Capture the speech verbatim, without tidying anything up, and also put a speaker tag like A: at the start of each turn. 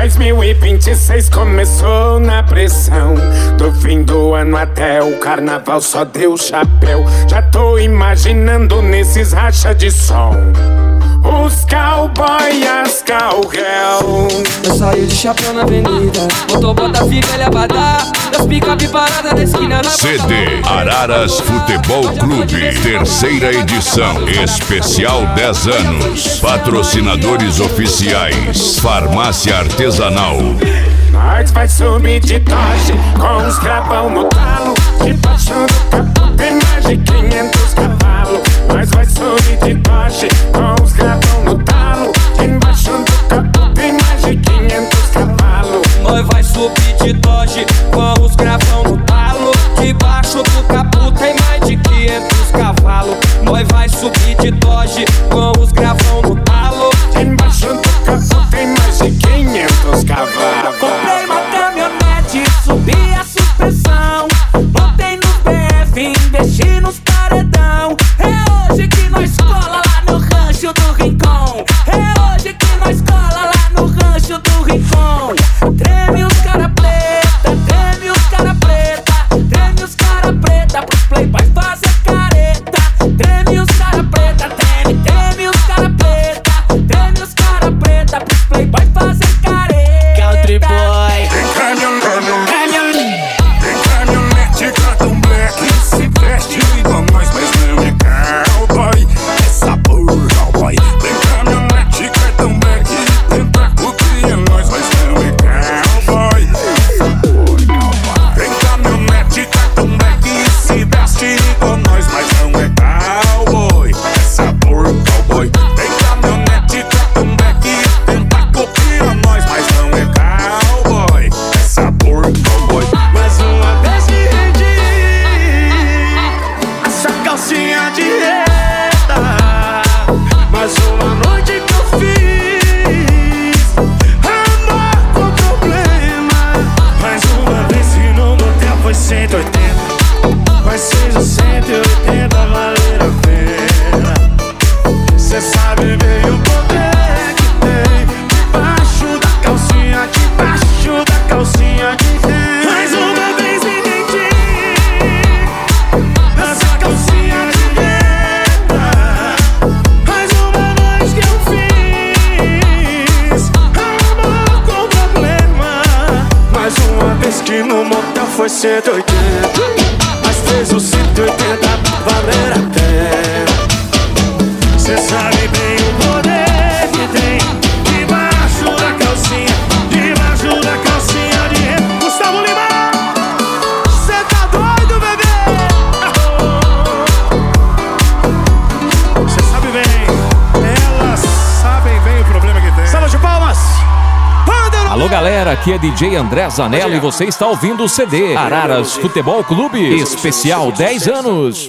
A: dois mil e vinte e seis começou na pressão. Do fim do ano até o carnaval só deu chapéu. Já tô imaginando nesses racha de som os cowboy, as cowgirl.
B: Eu saio de chapéu na avenida, motobota fica ele abadá, das picape parada na esquina na
C: C D Araras Futebol Clube, terceira edição, especial dez anos. Patrocinadores oficiais: Farmácia Artesanal.
A: Nós vai subir de Dodge com os gravão no talo. Debaixo do capô tem mais de quinhentos cavalos. Nós vai subir de Dodge com os gravão no talo. Debaixo do capô tem mais de quinhentos cavalos.
B: Nós vai subir de Dodge com os gravão no talo. Debaixo do capô tem mais de quinhentos cavalos. Nós vai subir de Dodge com os gravão no talo.
A: Debaixo do capô tem mais de quinhentos cavalos.
D: Comprei uma caminhonete, subi a suspensão, botei no B F, investi nos paredão. É hoje que nós cola lá no rancho do Rincon. É hoje que nós cola lá no rancho do Rincon. Treme os cara preta, treme os cara preta, treme os cara preta pros playboys fazer careta. Treme os cara preta, treme, treme os cara preta, treme os cara preta pros playboys fazer careta. Country boy.
A: Tem caminhonete, tem caminhonete, cartão black. Se veste igual nós, mas não é cowboy. É sabor cowboy. Tem caminhonete, cartão black. Tenta copia nós, mas não é cowboy. Tem caminhonete, cartão black. Se veste igual nós, mas não é cowboy. É sabor cowboy. Tem caminhonete, cartão black. Tenta copia nós, mas não é cowboy. É sabor cowboy.
D: Mais uma vez me rendi, essa calcinha de reta. Mais uma noite que eu fiz amor com problema. Mais uma vez que no motel foi cento e oitenta, mas seja cento e oitenta valer a pena. Cê sabe bem o poder que tem debaixo da calcinha, debaixo da calcinha de renda. Mais uma vez me entendi, essa calcinha de renda. Mais uma noite que eu fiz amor com problema. Mais uma vez que no motel foi cento e oitenta, mas fez o cento e oitenta valer a pena. Cê sabe bem o poder que tem debaixo da calcinha, debaixo da calcinha de renda. Gustavo Lima, cê tá doido, bebê? Cê sabe bem, elas sabem bem o problema que tem. Salva de palmas.
E: Alô galera, aqui é D J André Zanella e você está ouvindo o C D Araras Futebol Clube, especial dez anos.